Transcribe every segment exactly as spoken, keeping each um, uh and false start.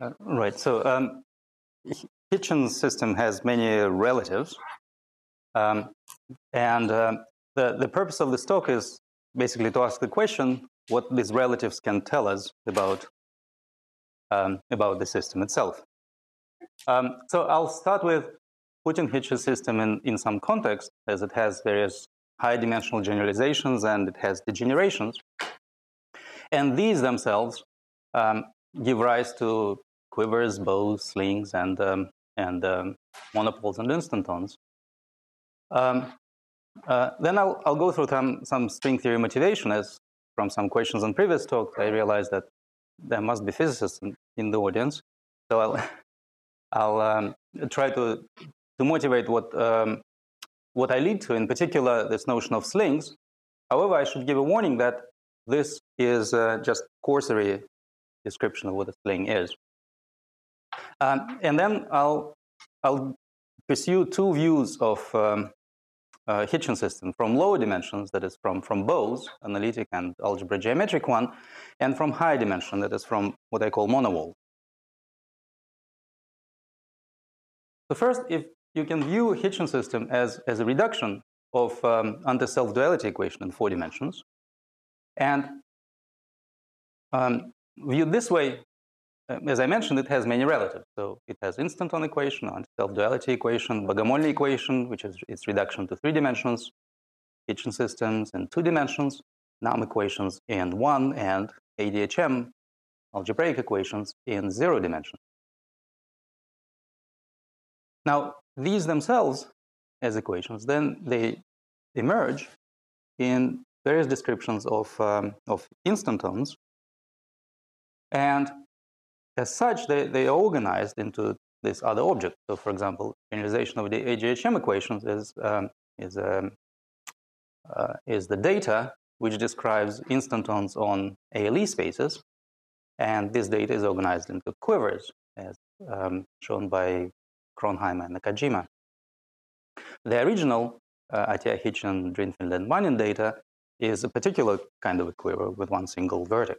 Uh, right. So um, Hitchin's system has many relatives, um, and uh, the the purpose of this talk is basically to ask the question what these relatives can tell us about um, about the system itself. Um, so I'll start with putting Hitchin's system in in some context, as it has various high-dimensional generalizations and it has degenerations, and these themselves um, give rise to quivers, bows, slings, and um, and um, monopoles and instantons. Um, uh, then I'll I'll go through some some string theory motivation, as from some questions on previous talks I realized that there must be physicists in, in the audience, so I'll I'll um, try to to motivate what um, what I lead to, in particular this notion of slings. However, I should give a warning that this is uh, just cursory description of what a sling is. Um, and then I'll, I'll pursue two views of um, uh, Hitchin system from lower dimensions, that is from, from Bose, analytic and algebra geometric one, and from higher dimension, that is from what I call monowall. So first, if you can view Hitchin system as, as a reduction of um, anti-self-duality equation in four dimensions, and um, viewed this way, as I mentioned, it has many relatives. So it has instanton equation, anti-self-duality equation, Bogomolny equation, which is its reduction to three dimensions, Hitchin systems in two dimensions, Nahm equations in one, and A D H M algebraic equations in zero dimension. Now, these themselves as equations, then they emerge in various descriptions of, um, of instantons, and as such, they, they are organized into this other object. So, for example, generalization of the A G H M equations is, um, is, um, uh, is the data which describes instantons on A L E spaces. And this data is organized into quivers, as um, shown by Kronheimer and Nakajima. The original uh, Atiyah, Hitchin, Drinfeld, and Manin data is a particular kind of a quiver with one single vertex.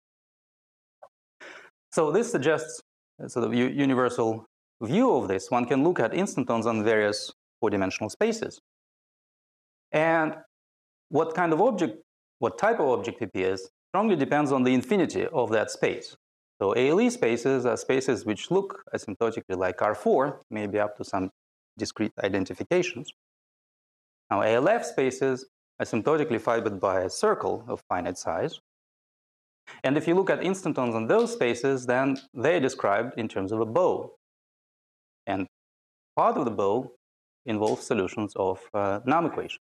So this suggests a sort of universal view of this. One can look at instantons on various four-dimensional spaces. And what kind of object, what type of object it is, strongly depends on the infinity of that space. So A L E spaces are spaces which look asymptotically like R four, maybe up to some discrete identifications. Now A L F spaces are asymptotically fibered by a circle of finite size. And if you look at instantons on those spaces, then they're described in terms of a bow. And part of the bow involves solutions of uh, Nahm equation.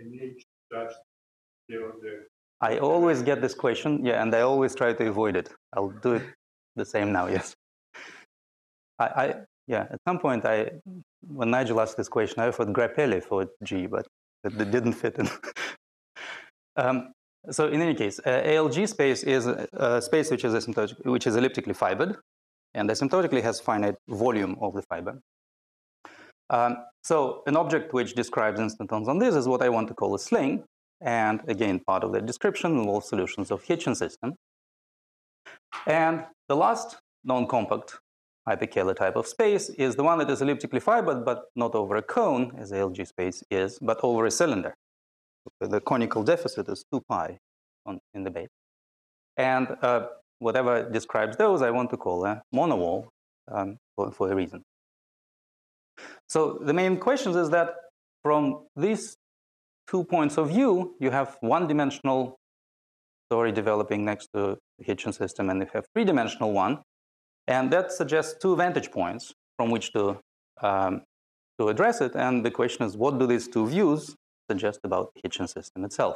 I always get this question, yeah, and I always try to avoid it. I'll do it the same now, yes. I, I yeah, at some point, I, when Nigel asked this question, I offered Grappelli for G, but it, it didn't fit in. um, So in any case, uh, A L G space is a, a space which is asymptotic, which is elliptically fibered, and asymptotically has finite volume of the fiber. Um, so an object which describes instantons on this is what I want to call a sling, and again, part of the description involves solutions of Hitchin system. And the last non-compact hyperkähler type of space is the one that is elliptically fibered, but not over a cone, as A L G space is, but over a cylinder. The conical deficit is two pi on, in the base. And uh, whatever describes those, I want to call a monowall um, for, for a reason. So the main question is that from these two points of view, you have one-dimensional story developing next to the Hitchin system, and you have three-dimensional one. And that suggests two vantage points from which to, um, to address it. And the question is, what do these two views suggest about the Hitchin system itself?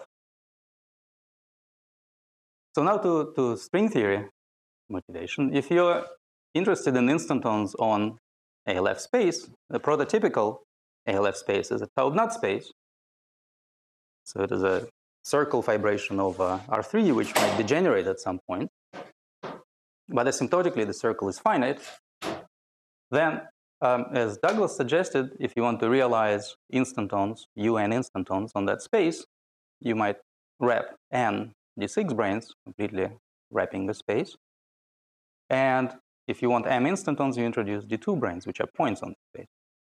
So now to, to string theory motivation. If you're interested in instantons on A L F space, the prototypical A L F space is a Taub-NUT space. So it is a circle fibration over R three, which might degenerate at some point. But asymptotically, the circle is finite. Then, um, as Douglas suggested, if you want to realize instantons, U n instantons on that space, you might wrap n d six branes, completely wrapping the space. And if you want m instantons, you introduce d two branes, which are points on the space.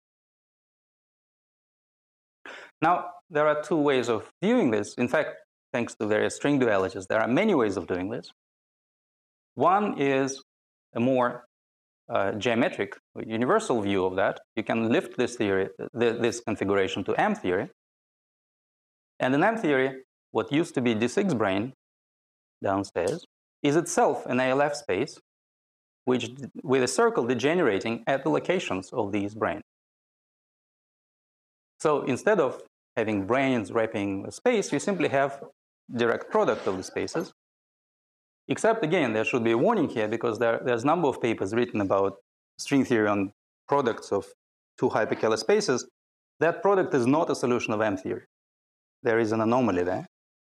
Now, there are two ways of viewing this. In fact, thanks to various string dualities, there are many ways of doing this. One is a more uh, geometric, universal view of that. You can lift this theory, th this configuration to M theory. And in M theory, what used to be D six brane downstairs is itself an A L F space, which with a circle degenerating at the locations of these branes. So instead of having branes wrapping a space, you simply have direct product of the spaces. Except, again, there should be a warning here, because there, there's a number of papers written about string theory on products of two hyperkähler spaces. That product is not a solution of M theory. There is an anomaly there.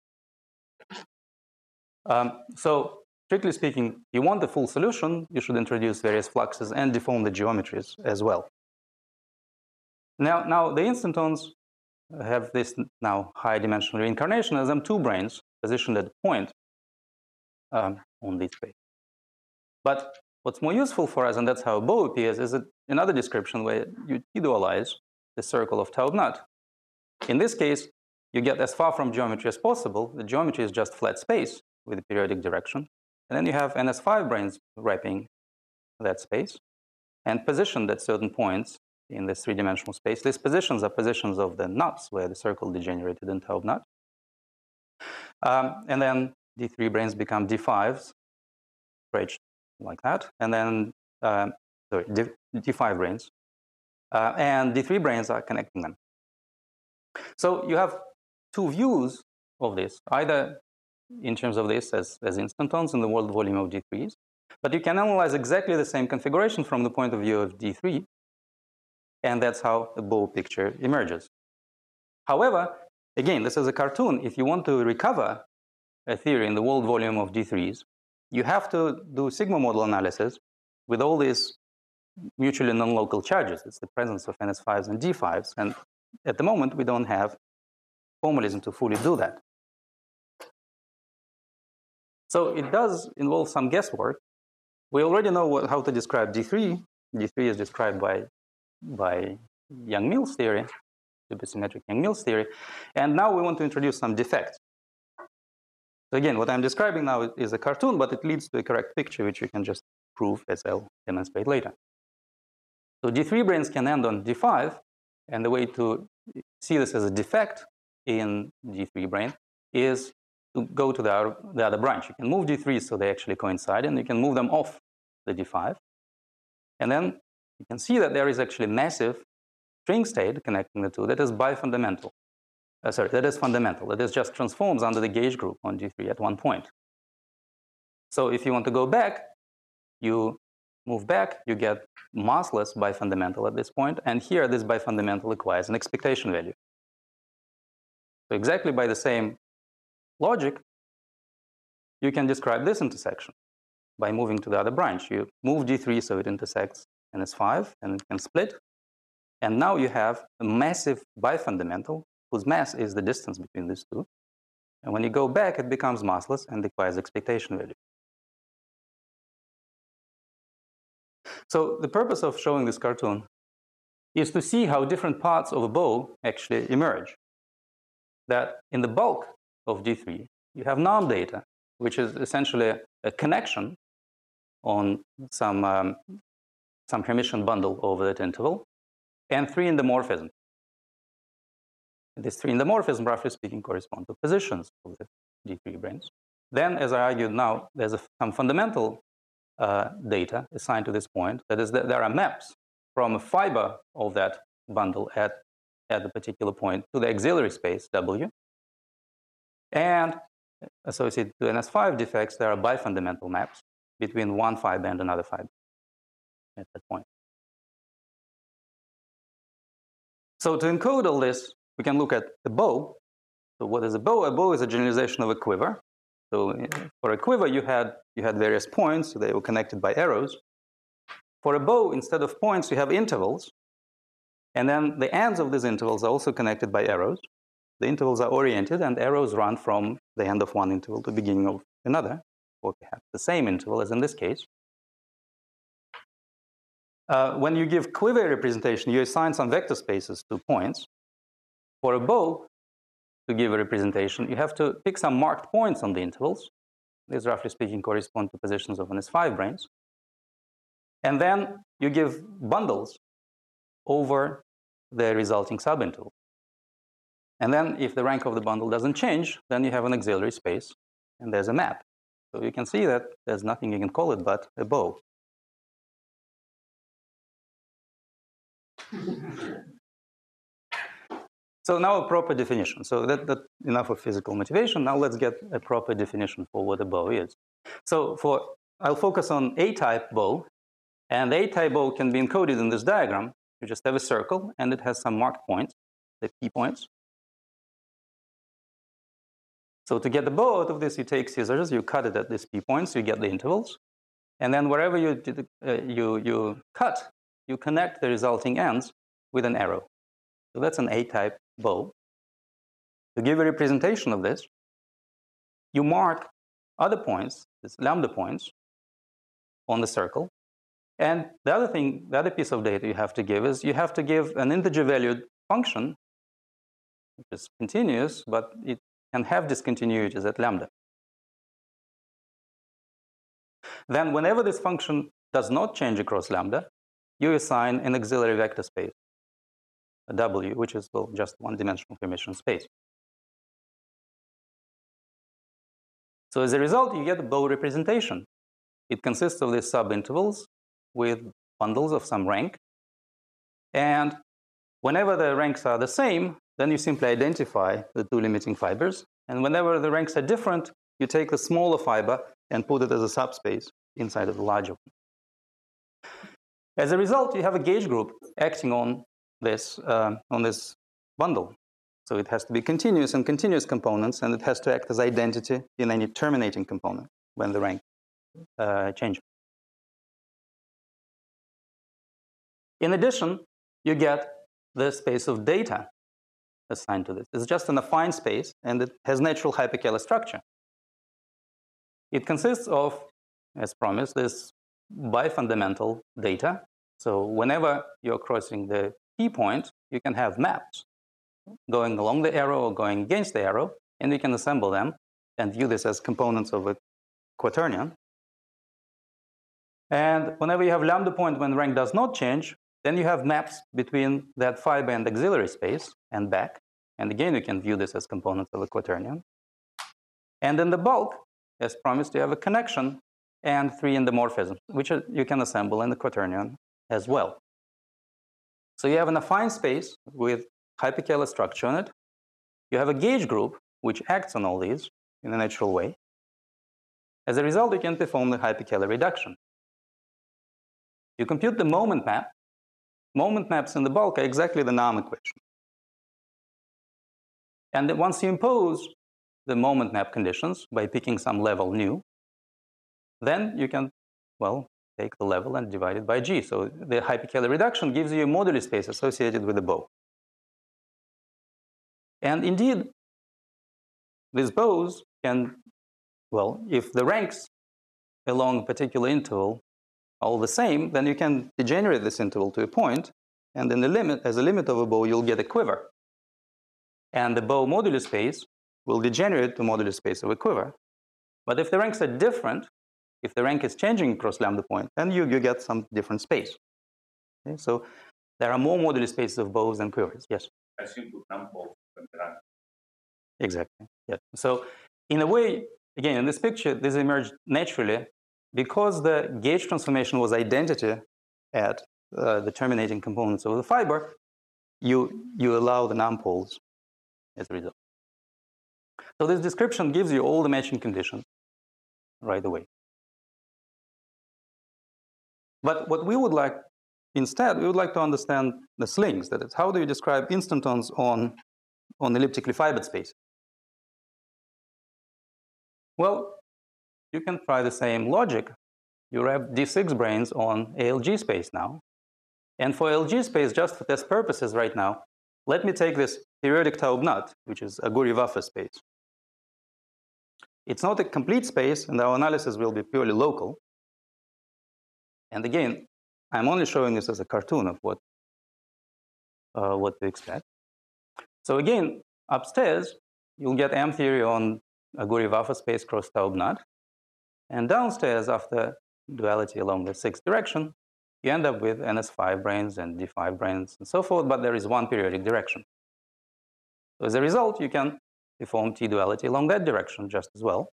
Um, so, strictly speaking, you want the full solution, you should introduce various fluxes and deform the geometries as well. Now, now the instantons have this now high-dimensional reincarnation as M two branes positioned at the point um, on this space. But what's more useful for us, and that's how a bow appears, is another description where you T-dualize the circle of Taub-Nut. In this case, you get as far from geometry as possible. The geometry is just flat space with a periodic direction. And then you have N S five branes wrapping that space and positioned at certain points in this three-dimensional space. These positions are positions of the nuts where the circle degenerated in Taub-Nut. Um, and then D three branes become D fives, stretched like that. And then, um, sorry, D five branes. Uh, and D three branes are connecting them. So you have two views of this, either in terms of this as, as instantons in the world volume of D threes, but you can analyze exactly the same configuration from the point of view of D three, and that's how the bow picture emerges. However, again, this is a cartoon. If you want to recover a theory in the world volume of D threes, you have to do sigma model analysis with all these mutually non-local charges. It's the presence of N S fives and D fives, and at the moment, we don't have formalism to fully do that. So it does involve some guesswork. We already know what, how to describe D three. D three is described by, by Yang-Mills theory, supersymmetric Yang-Mills theory. And now we want to introduce some defects. So again, what I'm describing now is a cartoon, but it leads to a correct picture, which you can just prove, as I'll demonstrate later. So D three branes can end on D five, and the way to see this as a defect in D three brane is to go to the other, the other branch. You can move D threes so they actually coincide, and you can move them off the D five. And then you can see that there is actually massive string state connecting the two that is bifundamental. Uh, sorry, that is fundamental. That is just transforms under the gauge group on D three at one point. So if you want to go back, you move back, you get massless bifundamental at this point, and here this bifundamental acquires an expectation value. So exactly by the same logic, you can describe this intersection by moving to the other branch. You move D three so it intersects N S five, and it can split. And now you have a massive bifundamental whose mass is the distance between these two. And when you go back, it becomes massless and acquires expectation value. So the purpose of showing this cartoon is to see how different parts of a bow actually emerge. That in the bulk of D three, you have norm data, which is essentially a connection on some, um, some Hermitian bundle over that interval, and three endomorphisms. These three endomorphisms, roughly speaking, correspond to positions of the D three branes. Then, as I argued now, there's a, some fundamental uh, data assigned to this point. That is, that there are maps from a fiber of that bundle at, at the particular point to the auxiliary space, W. And associated to N S five defects, there are bifundamental maps between one fiber and another fiber at that point. So to encode all this, we can look at the bow. So what is a bow? A bow is a generalization of a quiver. So for a quiver, you had, you had various points. So they were connected by arrows. For a bow, instead of points, you have intervals. And then the ends of these intervals are also connected by arrows. The intervals are oriented, and arrows run from the end of one interval to the beginning of another, or perhaps the same interval as in this case. Uh, when you give quiver representation, you assign some vector spaces to points. For a bow, to give a representation, you have to pick some marked points on the intervals. These, roughly speaking, correspond to positions of an S five branes. And then you give bundles over the resulting subinterval. And then if the rank of the bundle doesn't change, then you have an auxiliary space, and there's a map. So you can see that there's nothing you can call it but a bow. So now a proper definition. So that, that enough of physical motivation. Now let's get a proper definition for what a bow is. So for I'll focus on A-type bow, and the A-type bow can be encoded in this diagram. You just have a circle, and it has some marked points, the P points. So to get the bow out of this, you take scissors, you cut it at these P points, you get the intervals, and then wherever you, uh, you, you cut, you connect the resulting ends with an arrow. So that's an A-type bow. To give a representation of this, you mark other points, these lambda points, on the circle. And the other thing, the other piece of data you have to give is you have to give an integer-valued function, which is continuous, but it can have discontinuities at lambda. Then whenever this function does not change across lambda, you assign an auxiliary vector space, a W, which is, well, just one-dimensional permission space. So as a result, you get a bow representation. It consists of these subintervals with bundles of some rank. And whenever the ranks are the same, then you simply identify the two limiting fibers. And whenever the ranks are different, you take the smaller fiber and put it as a subspace inside of the larger one. As a result, you have a gauge group acting on this, uh, on this bundle. So it has to be continuous and continuous components, and it has to act as identity in any terminating component when the rank uh, changes. In addition, you get the space of data assigned to this. It's just an affine space, and it has natural hyperkähler structure. It consists of, as promised, this bifundamental data. So whenever you're crossing the P point, you can have maps going along the arrow or going against the arrow, and you can assemble them and view this as components of a quaternion. And whenever you have lambda point when rank does not change, then you have maps between that fiber and auxiliary space and back. And again, you can view this as components of a quaternion. And in the bulk, as promised, you have a connection and three endomorphisms, which you can assemble in the quaternion as well. So you have an affine space with hyperkähler structure on it. You have a gauge group, which acts on all these in a natural way. As a result, you can perform the hyperkähler reduction. You compute the moment map. Moment maps in the bulk are exactly the Nahm equation. And then once you impose the moment map conditions by picking some level nu, then you can, well, take the level and divide it by G. So the hyperkähler reduction gives you a moduli space associated with the bow. And indeed, these bows can, well, if the ranks along a particular interval are all the same, then you can degenerate this interval to a point, and in the limit, as a limit of a bow, you'll get a quiver. And the bow moduli space will degenerate to moduli space of a quiver. But if the ranks are different, if the rank is changing across lambda point, then you, you get some different space. Okay? So there are more moduli spaces of bows than quivers. Yes? I assume to number both. Exactly. Yeah. So in a way, again, in this picture, this emerged naturally because the gauge transformation was identity at uh, the terminating components of the fiber. You, you allow the Nahm poles as a result. So this description gives you all the matching conditions right away. But what we would like instead, we would like to understand the slings. That is, how do you describe instantons on, on elliptically fibered space? Well, you can try the same logic. You wrap D six branes on A L G space now. And for A L G space, just for test purposes right now, let me take this periodic Taub-Nut, which is a Guri-Waffe space. It's not a complete space, and our analysis will be purely local. And again, I'm only showing this as a cartoon of what, uh, what to expect. So again, upstairs, you'll get M theory on a Gury-Vafa space cross Taub knot. And downstairs, after duality along the sixth direction, you end up with N S five branes and D five branes and so forth, but there is one periodic direction. So as a result, you can perform T-duality along that direction just as well.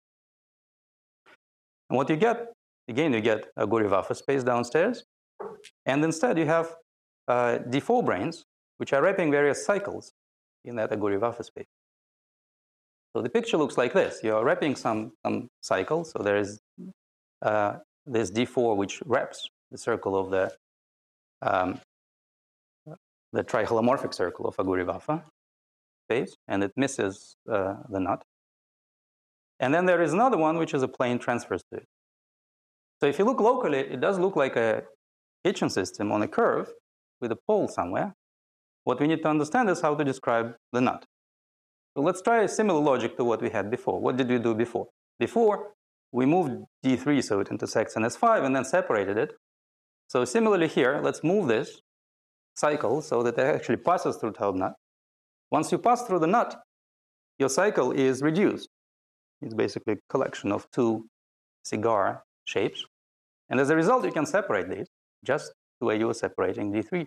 And what you get, again, you get a Gury-Vafa space downstairs, and instead you have uh, D four branes, which are wrapping various cycles in that Gury-Vafa space. So the picture looks like this. You're wrapping some, some cycles, so there is uh, this D four which wraps the circle of the, um, the triholomorphic circle of a Gury-Vafa space, and it misses uh, the knot. And then there is another one which is a plane transverse to it. So if you look locally, it does look like a Hitchin system on a curve with a pole somewhere. What we need to understand is how to describe the knot. So let's try a similar logic to what we had before. What did we do before? Before, we moved D three so it intersects N S five and then separated it. So similarly here, let's move this cycle so that it actually passes through Taub knot. Once you pass through the knot, your cycle is reduced. It's basically a collection of two cigar shapes. And as a result, you can separate these just the way you were separating D three.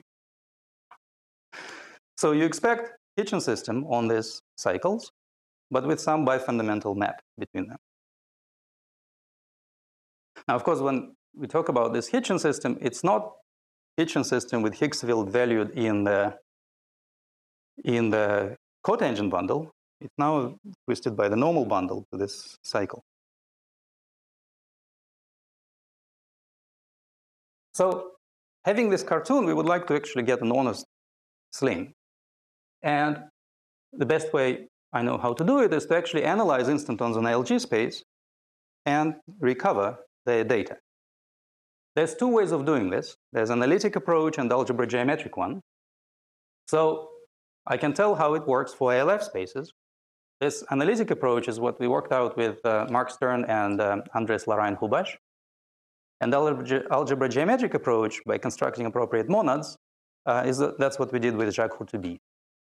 So you expect Hitchin system on these cycles, but with some bifundamental map between them. Now, of course, when we talk about this Hitchin system, it's not Hitchin system with Higgs field valued in the, in the cotangent bundle. It's now twisted by the normal bundle to this cycle. So having this cartoon, we would like to actually get an honest sling. And the best way I know how to do it is to actually analyze instantons on A L G space and recover their data. There's two ways of doing this. There's an analytic approach and algebra geometric one. So I can tell how it works for A L F spaces. This analytic approach is what we worked out with uh, Mark Stern and um, Andres Larayan-Hubash. And the algebra, algebra geometric approach, by constructing appropriate monads, uh, is the, that's what we did with Jacques Hurtubise.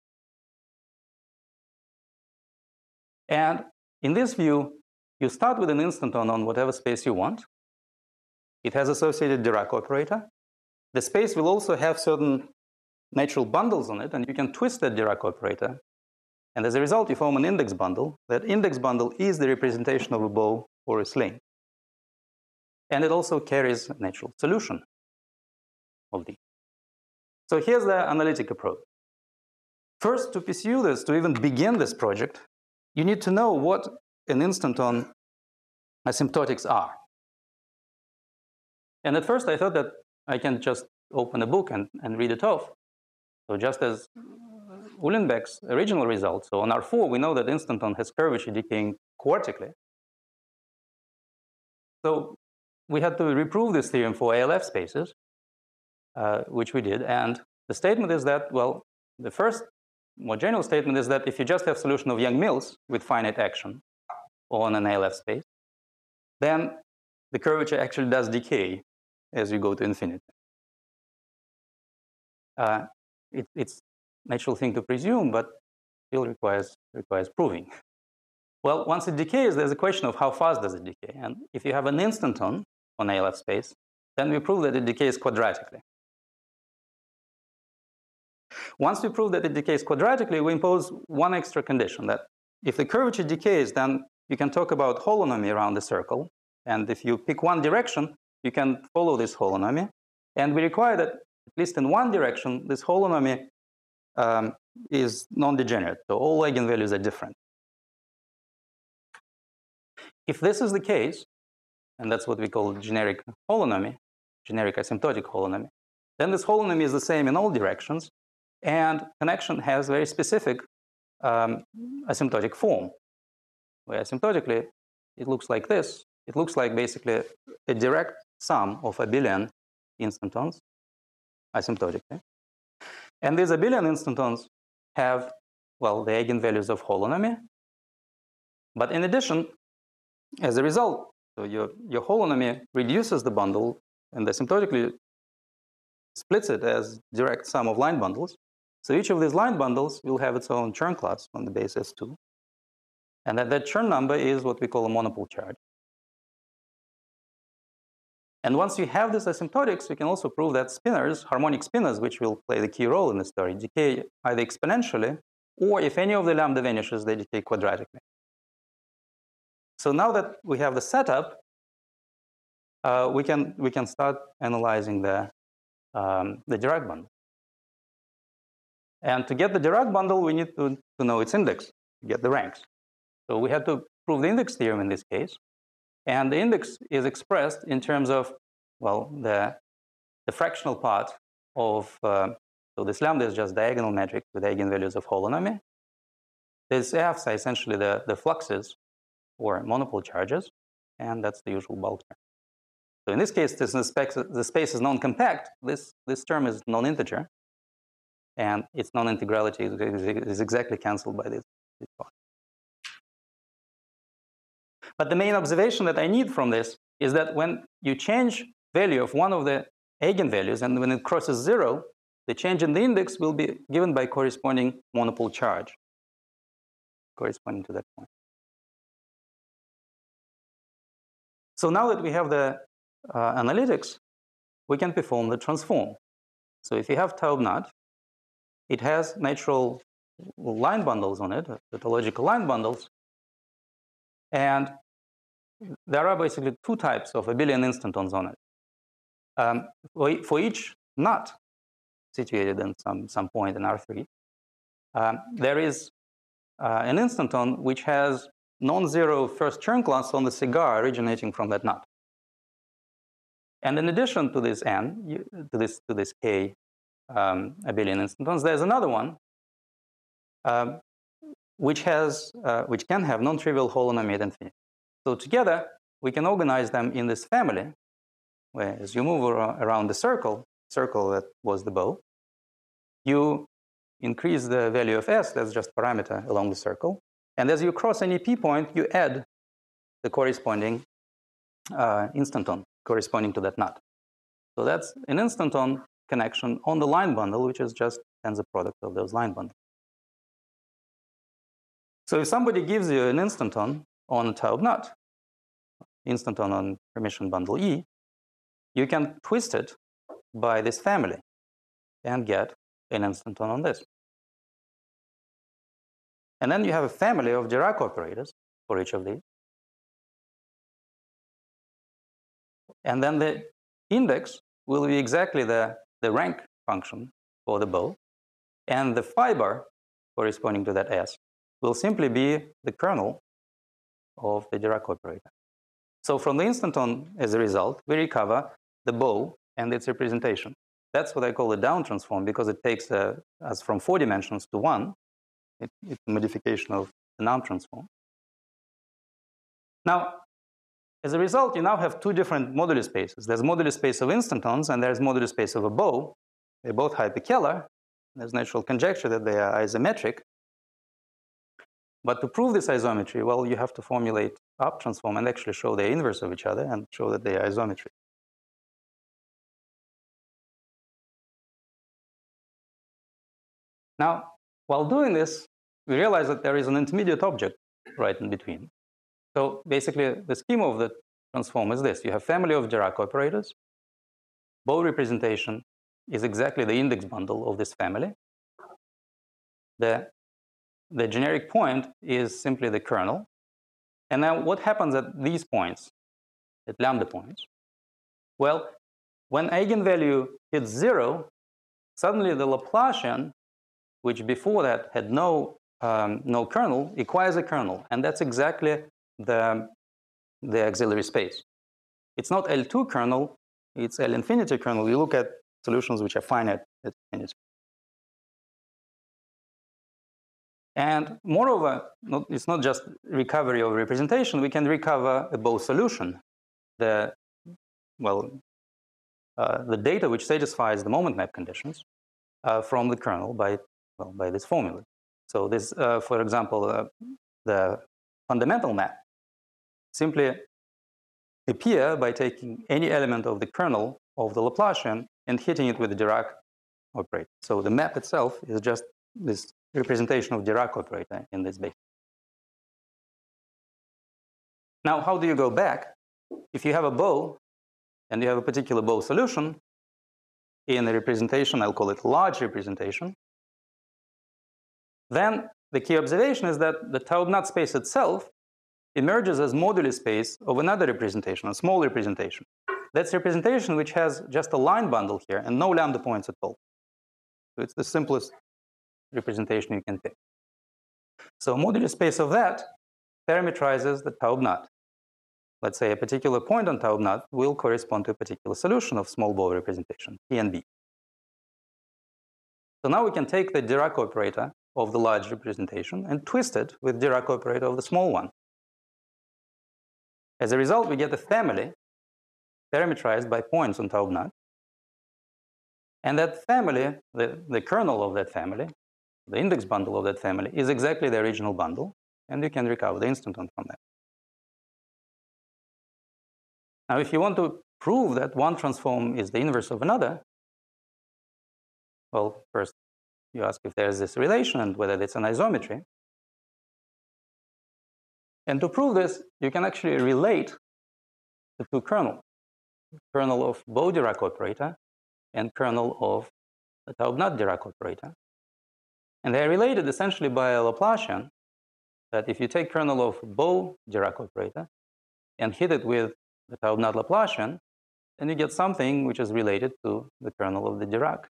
And in this view, you start with an instanton on whatever space you want. It has associated Dirac operator. The space will also have certain natural bundles on it, and you can twist that Dirac operator. And as a result, you form an index bundle. That index bundle is the representation of a bow or a sling. And it also carries a natural solution of D. So here's the analytic approach. First, to pursue this, to even begin this project, you need to know what an instanton asymptotics are. And at first, I thought that I can just open a book and, and read it off. So just as Uhlenbeck's original result, so on R four, we know that instanton has curvature decaying quartically. So we had to reprove this theorem for A L F spaces, uh, which we did. And the statement is that, well, the first more general statement is that if you just have solution of Young-Mills with finite action on an A L F space, then the curvature actually does decay as you go to infinity. Uh, it, it's a natural thing to presume, but still requires, requires proving. Well, once it decays, there's a question of how fast does it decay. And if you have an instanton on A L F space, then we prove that it decays quadratically. Once we prove that it decays quadratically, we impose one extra condition, that if the curvature decays, then you can talk about holonomy around the circle. And if you pick one direction, you can follow this holonomy. And we require that, at least in one direction, this holonomy um, is non-degenerate. So all eigenvalues are different. If this is the case, and that's what we call generic holonomy, generic asymptotic holonomy, then this holonomy is the same in all directions, and connection has very specific um, asymptotic form, where asymptotically it looks like this. It looks like basically a direct sum of abelian instantons asymptotically. And these abelian instantons have, well, the eigenvalues of holonomy. But in addition, as a result, so your, your holonomy reduces the bundle, and asymptotically splits it as direct sum of line bundles. So each of these line bundles will have its own Chern class on the base S two. And that, that Chern number is what we call a monopole charge. And once you have this asymptotics, you can also prove that spinors, harmonic spinors, which will play the key role in the story, decay either exponentially, or if any of the lambda vanishes, they decay quadratically. So now that we have the setup, uh, we can we can start analyzing the um, the Dirac bundle. And to get the Dirac bundle, we need to, to know its index to get the ranks. So we had to prove the index theorem in this case. And the index is expressed in terms of, well, the, the fractional part of, uh, so this lambda is just diagonal metric with eigenvalues of holonomy. These F's are essentially the, the fluxes or monopole charges, and that's the usual bulk term. So in this case, this the, space, the space is non-compact. This, this term is non-integer, and its non-integrality is, is exactly cancelled by this, this part. But the main observation that I need from this is that when you change value of one of the eigenvalues, and when it crosses zero, the change in the index will be given by corresponding monopole charge corresponding to that point. So now that we have the uh, analytics, we can perform the transform. So if you have Taub knot, it has natural line bundles on it, tautological line bundles, and there are basically two types of abelian instantons on it. Um, for, for each knot situated in some, some point in R three, um, there is uh, an instanton which has non-zero first Chern class on the cigar originating from that knot. And in addition to this n, you, to this to this k um, abelian instantons, there's another one um, which has uh, which can have non-trivial holonomy at infinity. So together, we can organize them in this family, where as you move around the circle, circle that was the bow, you increase the value of S, that's just parameter along the circle, and as you cross any p point, you add the corresponding uh, instanton corresponding to that knot. So that's an instanton connection on the line bundle, which is just tensor product of those line bundles. So if somebody gives you an instanton on a Taub knot, instanton on Hermitian bundle E, you can twist it by this family and get an instanton on this. And then you have a family of Dirac operators for each of these. And then the index will be exactly the, the rank function for the bow. And the phi bar corresponding to that S will simply be the kernel of the Dirac operator. So from the instanton, as a result, we recover the bow and its representation. That's what I call a down transform, because it takes uh, us from four dimensions to one. It, it's a modification of the Nahm transform. Now, as a result, you now have two different moduli spaces. There's moduli space of instantons, and there's moduli space of a bow. They're both hyperkähler. There's natural conjecture that they are isometric. But to prove this isometry, well, you have to formulate up transform and actually show the inverse of each other and show that they are isometric. Now, while doing this, we realize that there is an intermediate object right in between. So basically, the schema of the transform is this. You have family of Dirac operators. Bow representation is exactly the index bundle of this family. The, the generic point is simply the kernel. And now what happens at these points, at lambda points? Well, when eigenvalue hits zero, suddenly the Laplacian, which before that had no, um, no kernel, acquires a kernel. And that's exactly the, the auxiliary space. It's not L two kernel, it's L infinity kernel. You look at solutions which are finite at infinity. And moreover, not, it's not just recovery of representation, we can recover a bow solution. The, well, uh, the data which satisfies the moment map conditions uh, from the kernel by, well, by this formula. So this, uh, for example, uh, the fundamental map simply appear by taking any element of the kernel of the Laplacian and hitting it with the Dirac operator. So the map itself is just this representation of Dirac operator in this base. Now, how do you go back? If you have a bow and you have a particular bow solution in a representation, I'll call it large representation, then the key observation is that the Taub-NUT space itself emerges as moduli space of another representation, a small representation. That's a representation which has just a line bundle here and no lambda points at all. So it's the simplest representation you can pick. So a moduli space of that parametrizes the Taub-NUT. Let's say a particular point on Taub-NUT will correspond to a particular solution of small bow representation, P and B. So now we can take the Dirac operator of the large representation and twist it with Dirac operator of the small one. As a result, we get a family parameterized by points on Taub-NUT. And that family, the, the kernel of that family, the index bundle of that family, is exactly the original bundle, and you can recover the instanton from that. Now, if you want to prove that one transform is the inverse of another, well, first you ask if there's this relation and whether it's an isometry. And to prove this, you can actually relate the two kernels, kernel of bow Dirac operator and kernel of the Taub-NUT Dirac operator. And they are related essentially by a Laplacian, that if you take kernel of bow Dirac operator and hit it with the Taub-NUT Laplacian, then you get something which is related to the kernel of the Dirac.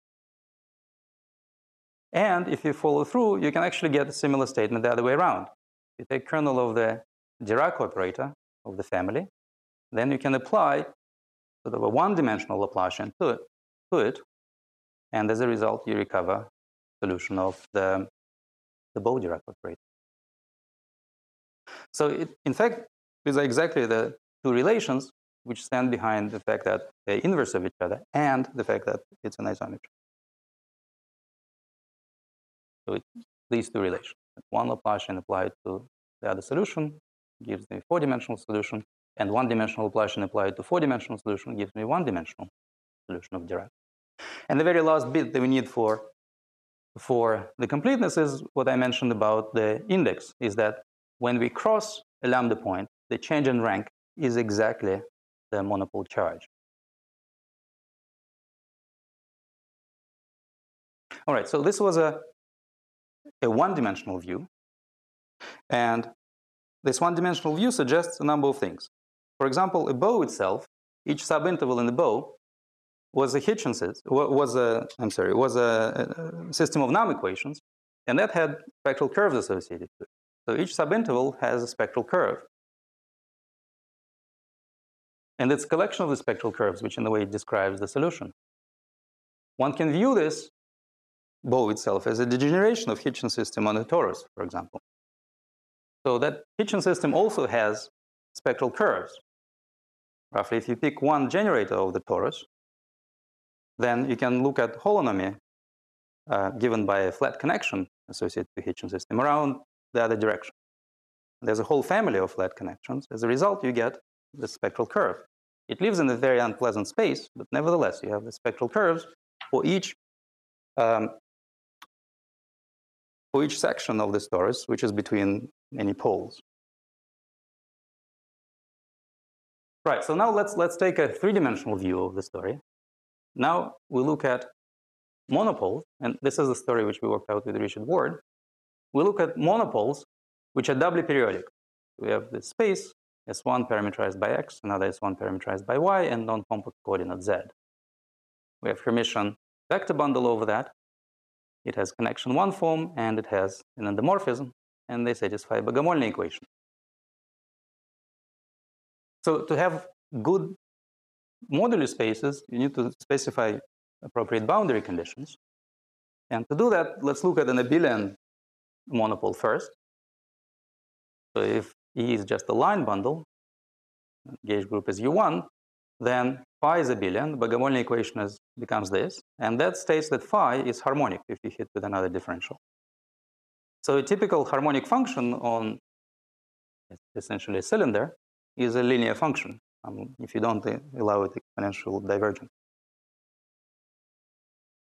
And if you follow through, you can actually get a similar statement the other way around. You take kernel of the Dirac operator of the family, then you can apply sort of a one-dimensional Laplacian to it, to it, and as a result, you recover solution of the, the bow Dirac operator. So it, in fact, these are exactly the two relations which stand behind the fact that they're inverse of each other and the fact that it's an isometry. So it's these two relations. One Laplacian applied to the other solution gives me a four-dimensional solution, and one-dimensional Laplacian applied to four-dimensional solution gives me one-dimensional solution of Dirac. And the very last bit that we need for, for the completeness is what I mentioned about the index, is that when we cross a lambda point, the change in rank is exactly the monopole charge. All right, so this was a, a one-dimensional view. And this one-dimensional view suggests a number of things. For example, a bow itself, each subinterval in the bow was a Hitchin system, was a, I'm sorry, was a, a system of Nahm equations, and that had spectral curves associated with it. So each subinterval has a spectral curve. And it's a collection of the spectral curves, which in a way describes the solution. One can view this bow itself as a degeneration of Hitchin system on a torus, for example. So that Hitchin system also has spectral curves. Roughly, if you pick one generator of the torus, then you can look at holonomy uh, given by a flat connection associated to Hitchin system around the other direction. There's a whole family of flat connections. As a result, you get the spectral curve. It lives in a very unpleasant space, but nevertheless, you have the spectral curves for each um, for each section of this torus, which is between any poles. Right, so now let's, let's take a three-dimensional view of the story. Now we look at monopoles, and this is the story which we worked out with Richard Ward. We look at monopoles which are doubly periodic. We have this space, S one parameterized by X, another S one parameterized by Y, and non-complex coordinate Z. We have Hermitian vector bundle over that. It has connection one form, and it has an endomorphism, and they satisfy Bogomolny equation. So to have good moduli spaces, you need to specify appropriate boundary conditions. And to do that, let's look at an abelian monopole first. So if E is just a line bundle, gauge group is U one, then phi is abelian. The Bogomolny equation is, becomes this. And that states that phi is harmonic if you hit with another differential. So a typical harmonic function on essentially a cylinder is a linear function um, if you don't allow it exponential divergence.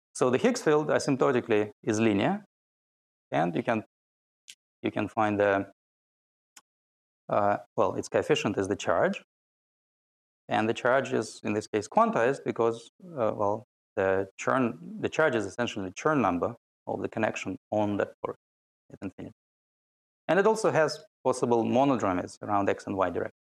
So the Higgs field asymptotically is linear, and you can you can find the uh, well, its coefficient is the charge, and the charge is in this case quantized because uh, well, the Chern the charge is essentially the Chern number of the connection on that torus at infinity, and it also has possible monodromies around x and y direction.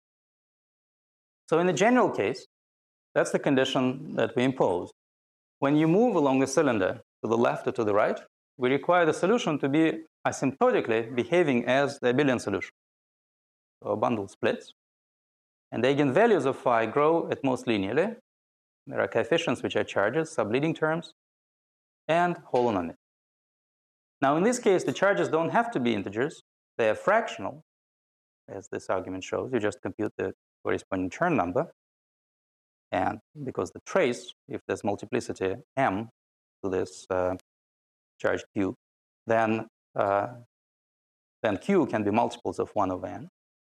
So in the general case, that's the condition that we impose. When you move along the cylinder to the left or to the right, we require the solution to be asymptotically behaving as the abelian solution. So a bundle splits, and the eigenvalues of phi grow at most linearly. There are coefficients which are charges, subleading terms, and holonomics. Now in this case, the charges don't have to be integers. They are fractional, as this argument shows. You just compute the corresponding Chern number. And because the trace, if there's multiplicity m to this uh, charge q, then, uh, then q can be multiples of one over n.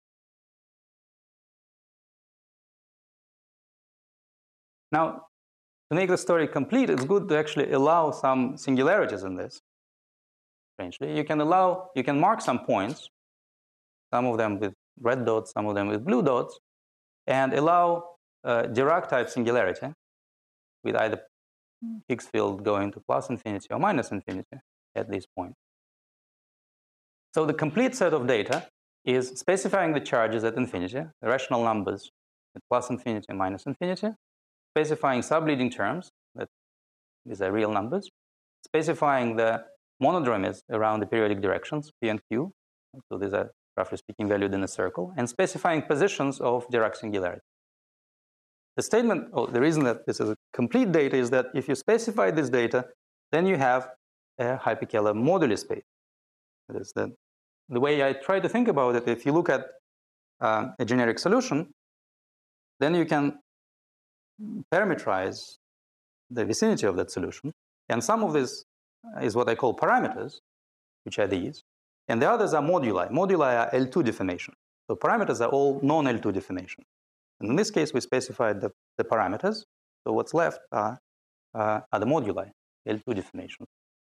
Now, to make the story complete, it's good to actually allow some singularities in this. Strangely, you can allow, you can mark some points, some of them with red dots, some of them with blue dots, and allow uh, Dirac type singularity with either Higgs field going to plus infinity or minus infinity at this point. So the complete set of data is specifying the charges at infinity, the rational numbers at plus infinity and minus infinity, specifying subleading terms, that these are real numbers, specifying the monodromies around the periodic directions, p and q, so these are roughly speaking valued in a circle, and specifying positions of Dirac singularity. The statement, oh, the reason that this is a complete data is that if you specify this data, then you have a hyperkähler moduli space. That is the, the way I try to think about it, if you look at uh, a generic solution, then you can parameterize the vicinity of that solution. And some of this is what I call parameters, which are these. And the others are moduli. Moduli are L two deformation. So parameters are all non-L two deformation. And in this case, we specified the, the parameters. So what's left are, uh, are the moduli, L two deformation.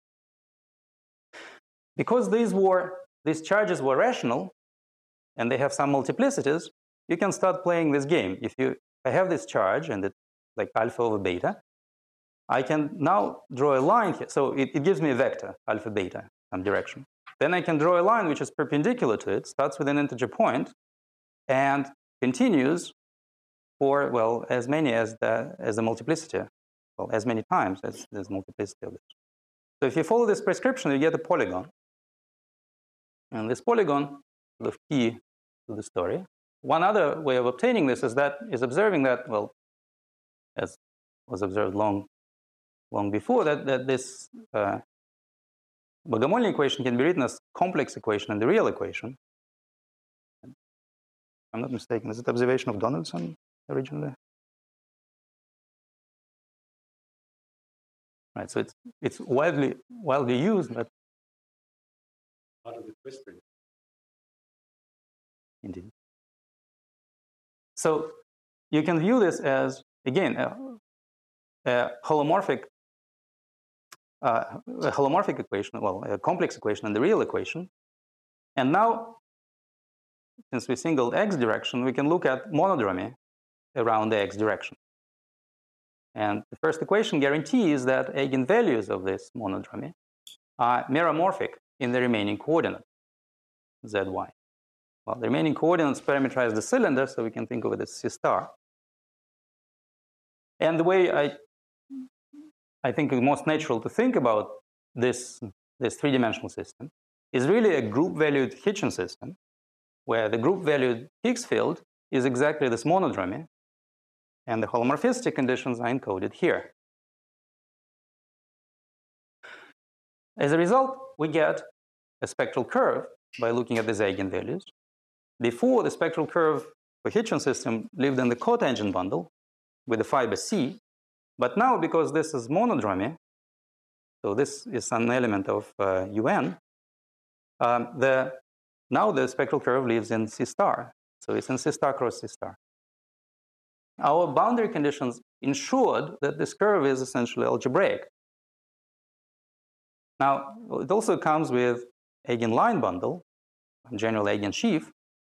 Because these were these charges were rational, and they have some multiplicities, you can start playing this game. If you I have this charge, and it's like alpha over beta, I can now draw a line here. So it, it gives me a vector, alpha, beta, some direction. Then I can draw a line which is perpendicular to it, starts with an integer point, and continues for, well, as many as the, as the multiplicity, well, as many times as there's multiplicity of this. So if you follow this prescription, you get a polygon. And this polygon is the key to the story. One other way of obtaining this is that is observing that, well, as was observed long, long before, that, that this uh, Bogomolny equation can be written as complex equation in the real equation. If I'm not mistaken, is it observation of Donaldson originally? Right, so it's it's widely widely used, but part of the question. Indeed. So you can view this as, again, a, a holomorphic uh, a holomorphic equation, well, a complex equation and the real equation. And now, since we singled x direction, we can look at monodromy around the x direction. And the first equation guarantees that eigenvalues of this monodromy are meromorphic in the remaining coordinate, zy. Well, the remaining coordinates parameterize the cylinder, so we can think of it as C star. And the way I, I think is most natural to think about this, this three-dimensional system is really a group-valued Hitchin system, where the group-valued Higgs field is exactly this monodromy, and the holomorphicity conditions are encoded here. As a result, we get a spectral curve by looking at these eigenvalues. Before, the spectral curve for Hitchin system lived in the cotangent bundle with the fiber C, but now, because this is monodromy, so this is an element of uh, U N, um, the, now the spectral curve lives in C star, so it's in C star cross C star. Our boundary conditions ensured that this curve is essentially algebraic. Now, it also comes with eigenline bundle, general eigensheaf.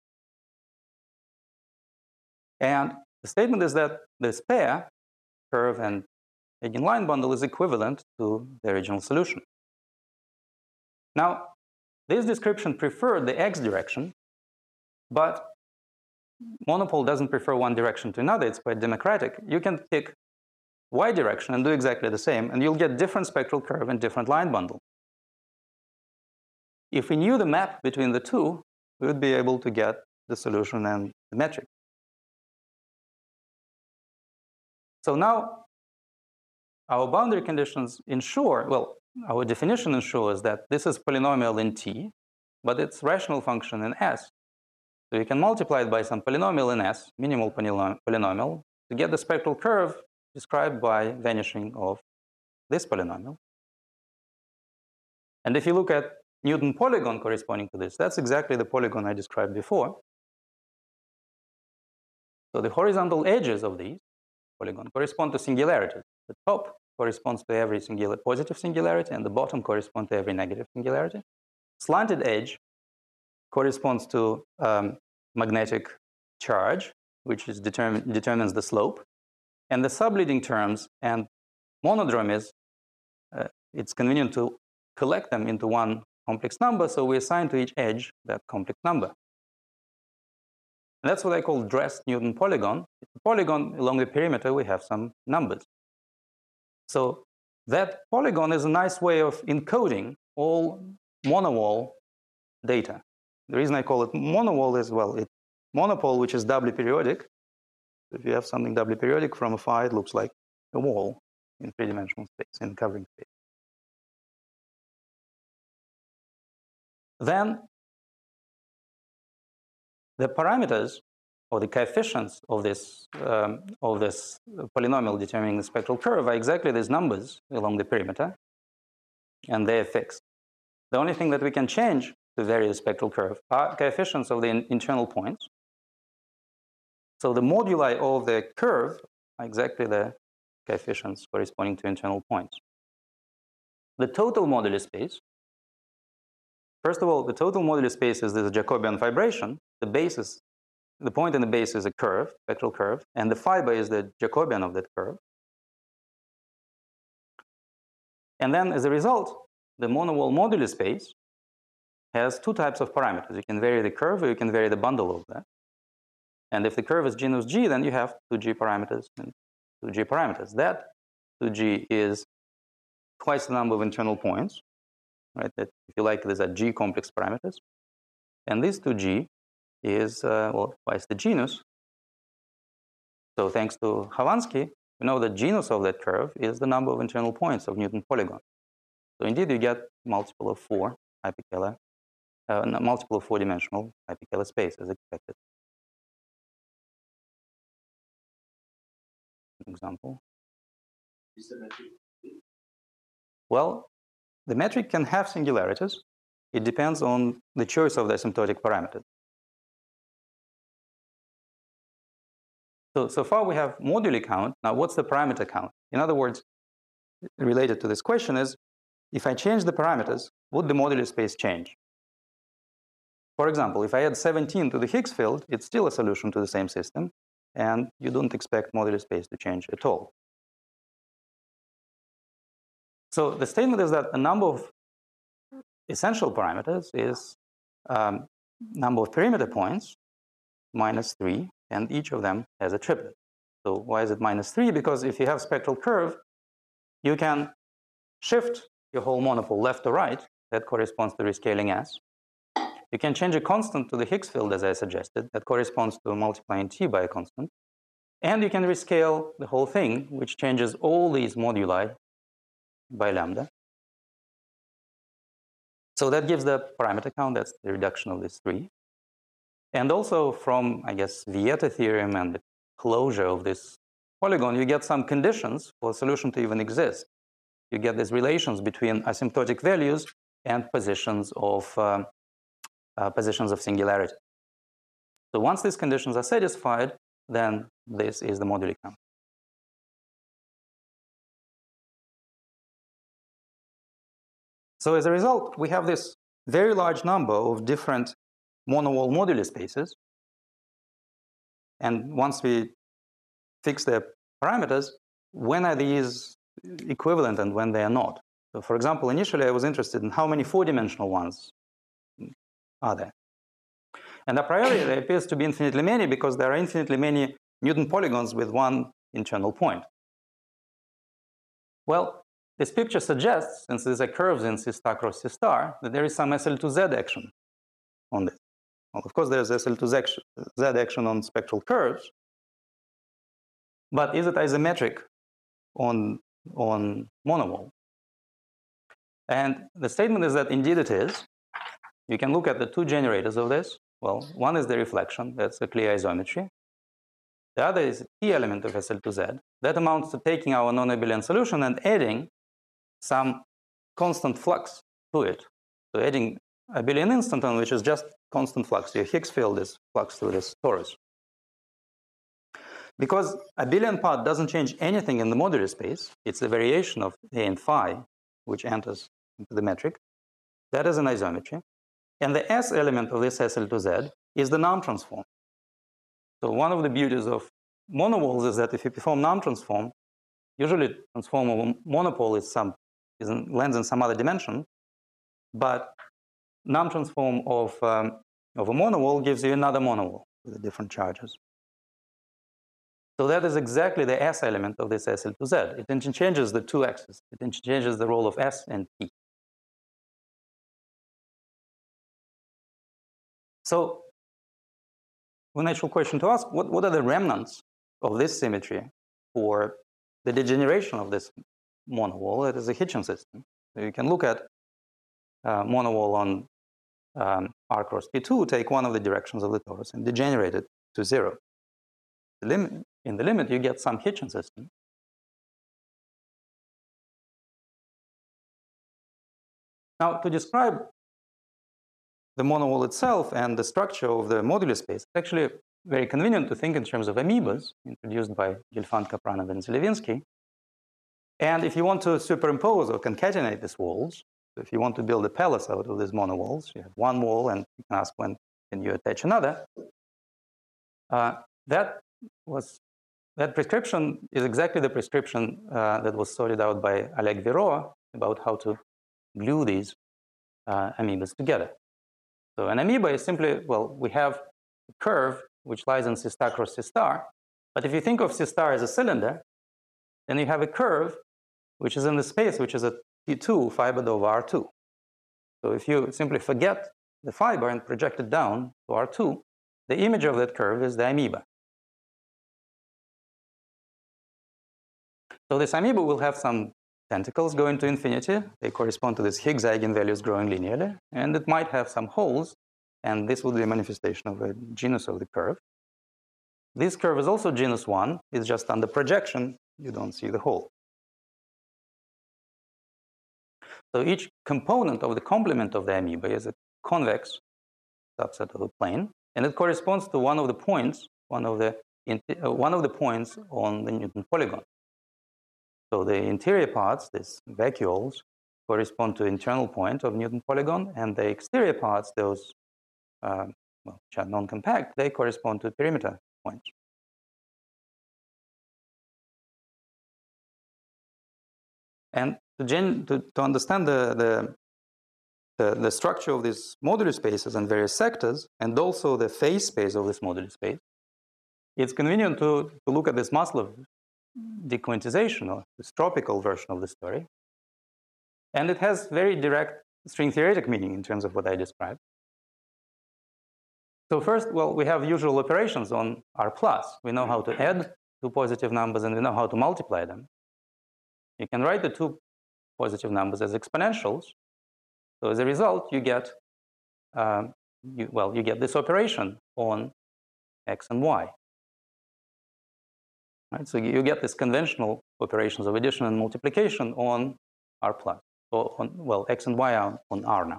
And the statement is that this pair, curve and eigenline bundle, is equivalent to the original solution. Now, this description preferred the x direction, but monopole doesn't prefer one direction to another. It's quite democratic. You can pick y direction and do exactly the same, and you'll get different spectral curve and different line bundle. If we knew the map between the two, we would be able to get the solution and the metric. So now our boundary conditions ensure, well, our definition ensures that this is polynomial in T, but it's rational function in S. So you can multiply it by some polynomial in S, minimal polynomial, to get the spectral curve described by vanishing of this polynomial. And if you look at Newton polygon corresponding to this, that's exactly the polygon I described before. So the horizontal edges of these polygon correspond to singularities. The top corresponds to every singular positive singularity, and the bottom corresponds to every negative singularity. Slanted edge corresponds to um, magnetic charge, which is determin determines the slope. And the subleading terms and monodrome is, uh, it's convenient to collect them into one complex number, so we assign to each edge that complex number. And that's what I call dressed Newton polygon. It's a polygon along the perimeter, we have some numbers. So that polygon is a nice way of encoding all monowall data. The reason I call it monowall is, well, it's monopole, which is doubly periodic. If you have something doubly periodic from afar, it looks like a wall in three-dimensional space, in covering space. Then the parameters or the coefficients of this, um, of this polynomial determining the spectral curve are exactly these numbers along the perimeter, and they're fixed. The only thing that we can change to vary the spectral curve are coefficients of the in internal points. So the moduli of the curve are exactly the coefficients corresponding to internal points. The total moduli space, first of all, the total moduli space is this Jacobian vibration. The base is, the point in the base is a curve, spectral curve, and the fiber is the Jacobian of that curve. And then as a result, the monowall moduli space has two types of parameters. You can vary the curve or you can vary the bundle of that. And if the curve is genus G, then you have two G parameters and two G parameters. That two G is twice the number of internal points, right? That, if you like, these are G complex parameters. And this two G is, uh, well, twice the genus. So thanks to Khovansky, we know the genus of that curve is the number of internal points of Newton polygon. So indeed, you get multiple of four hyperkähler, uh, multiple of four-dimensional hyperkähler space as expected. Example. Is the metric? Well, the metric can have singularities. It depends on the choice of the asymptotic parameters. So, so far we have moduli count. Now, what's the parameter count? In other words, related to this question is, if I change the parameters, would the moduli space change? For example, if I add seventeen to the Higgs field, it's still a solution to the same system, and you don't expect moduli space to change at all. So the statement is that a number of essential parameters is um, number of perimeter points minus three, and each of them has a triplet. So why is it minus three? Because if you have spectral curve, you can shift your whole monopole left to right. That corresponds to rescaling S. You can change a constant to the Higgs field, as I suggested. That corresponds to multiplying T by a constant. And you can rescale the whole thing, which changes all these moduli by lambda. So that gives the parameter count. That's the reduction of these three. And also from, I guess, Vieta theorem and the closure of this polygon, you get some conditions for a solution to even exist. You get these relations between asymptotic values and positions of, uh, uh, positions of singularity. So once these conditions are satisfied, then this is the moduli count. So as a result, we have this very large number of different monowall moduli spaces. And once we fix their parameters, when are these equivalent and when they are not? So for example, initially I was interested in how many four-dimensional ones are there. And a priori, there appears to be infinitely many because there are infinitely many Newton polygons with one internal point. Well, this picture suggests, since these are curves in C star cross C star, that there is some S L two Z action on this. Well, of course, there's S L two Z action on spectral curves, but is it isometric on, on monowall? And the statement is that indeed it is. You can look at the two generators of this. Well, one is the reflection, that's a clear isometry. The other is a key element of S L two Z. That amounts to taking our non-abelian solution and adding some constant flux to it. So adding abelian instanton, which is just constant flux. Your Higgs field is flux through this torus. Because abelian part doesn't change anything in the modular space, it's a variation of A and phi, which enters into the metric. That is an isometry. And the S element of this S L two Z is the Nahm transform. So one of the beauties of monowalls is that if you perform Nahm transform, usually transform of a monopole is some is in, lands in some other dimension, but Nahm transform of um, of a monowall gives you another monowall with the different charges. So that is exactly the S element of this S L two Z. It interchanges the two x's. It interchanges the role of S and P. So, one natural question to ask, what, what are the remnants of this symmetry for the degeneration of this monowall? That is a Hitchin system. So you can look at uh, monowall on um, R cross P two, take one of the directions of the torus and degenerate it to zero. The limit, in the limit, you get some Hitchin system. Now, to describe the monowall itself and the structure of the modular space, it's actually very convenient to think in terms of amoebas, introduced by Gelfand, Kapranov, and Zelevinsky. And if you want to superimpose or concatenate these walls, so if you want to build a palace out of these monowalls, you have one wall and you can ask when can you attach another. Uh, that was that prescription is exactly the prescription uh, that was sorted out by Oleg Viro about how to glue these uh, amoebas together. So an amoeba is simply, well, we have a curve which lies in C star cross C star. But if you think of C star as a cylinder, then you have a curve which is in the space which is at T two fibered over R two. So if you simply forget the fiber and project it down to R two, the image of that curve is the amoeba. So this amoeba will have some tentacles going to infinity. They correspond to these Higgs eigenvalues growing linearly. And it might have some holes. And this would be a manifestation of a genus of the curve. This curve is also genus one. It's just under projection. You don't see the hole. So each component of the complement of the amoeba is a convex subset of a plane. And it corresponds to one of the points, one of the, uh, one of the points on the Newton polygon. So the interior parts, these vacuoles, correspond to internal point of Newton polygon, and the exterior parts, those uh, well, which are non-compact, they correspond to perimeter points. And to, gen to, to understand the, the, the, the structure of these modular spaces and various sectors, and also the phase space of this modular space, it's convenient to, to look at this Maslov dequantization, or this tropical version of the story. And it has very direct string theoretic meaning in terms of what I described. So first, well, we have usual operations on R plus. We know how to add two positive numbers and we know how to multiply them. You can write the two positive numbers as exponentials. So as a result, you get, um, you, well, you get this operation on x and y. Right? So you get this conventional operations of addition and multiplication on R plus. So on, well, x and y are on R now.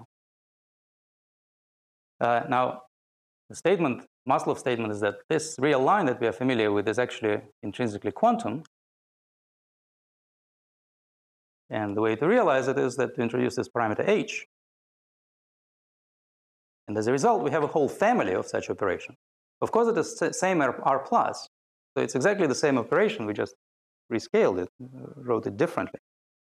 Uh, now, the statement, Maslow's statement is that this real line that we are familiar with is actually intrinsically quantum. And the way to realize it is that to introduce this parameter h. And as a result, we have a whole family of such operations. Of course, it is the same R plus. So it's exactly the same operation. We just rescaled it, wrote it differently.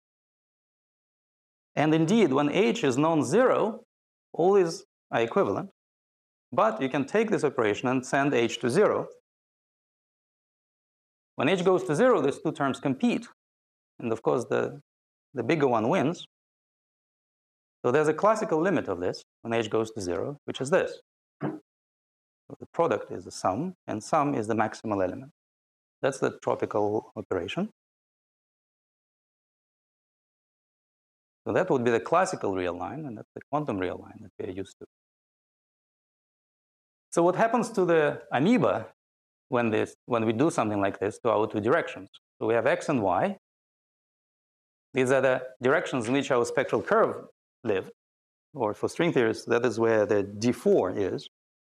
And indeed, when h is non-zero, all these are equivalent. But you can take this operation and send h to zero. When h goes to zero, these two terms compete. And of course, the, the bigger one wins. So there's a classical limit of this when h goes to zero, which is this. So the product is the sum, and sum is the maximal element. That's the tropical operation. So that would be the classical real line, and that's the quantum real line that we're used to. So what happens to the amoeba when, this, when we do something like this to our two directions? So we have x and y. These are the directions in which our spectral curve lived, or for string theorists, that is where the d four is.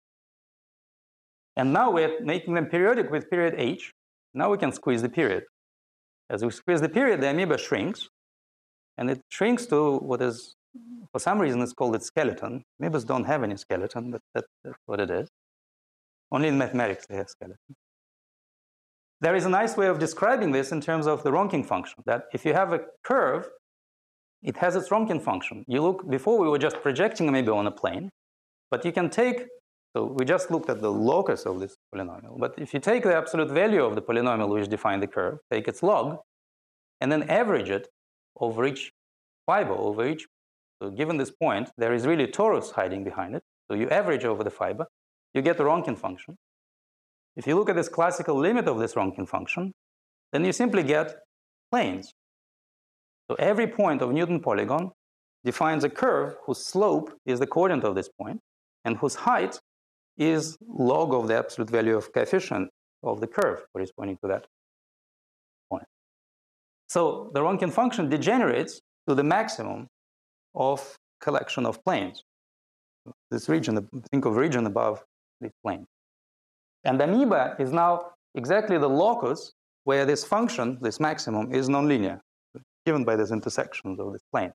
And now we're making them periodic with period h. Now we can squeeze the period. As we squeeze the period, the amoeba shrinks, and it shrinks to what is, for some reason, it's called its skeleton. Amoebas don't have any skeleton, but that, that's what it is. Only in mathematics they have skeleton. There is a nice way of describing this in terms of the Ronkin function, that if you have a curve, it has its Ronkin function. You look, before we were just projecting amoeba on a plane, but you can take, so we just looked at the locus of this polynomial, but if you take the absolute value of the polynomial which defines the curve, take its log, and then average it over each fiber, over each, so given this point, there is really a torus hiding behind it. So you average over the fiber, you get the Ronkin function. If you look at this classical limit of this Ronkin function, then you simply get planes. So every point of Newton polygon defines a curve whose slope is the coordinate of this point, and whose height is log of the absolute value of coefficient of the curve corresponding to that point. So the Ronkin function degenerates to the maximum of collection of planes. This region, think of region above this plane. And amoeba is now exactly the locus where this function, this maximum, is nonlinear, given by these intersections of this plane.